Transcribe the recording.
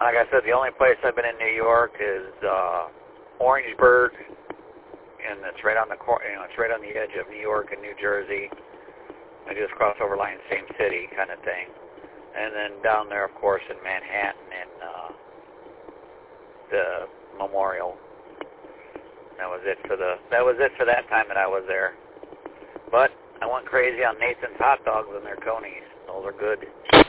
Like I said, the only place I've been in New York is Orangeburg, and it's right on the it's right on the edge of New York and New Jersey. I just cross over line, same city kind of thing. And then down there, of course, in Manhattan and the Memorial. That was it for that time that I was there. But I went crazy on Nathan's hot dogs and their conies. Those are good.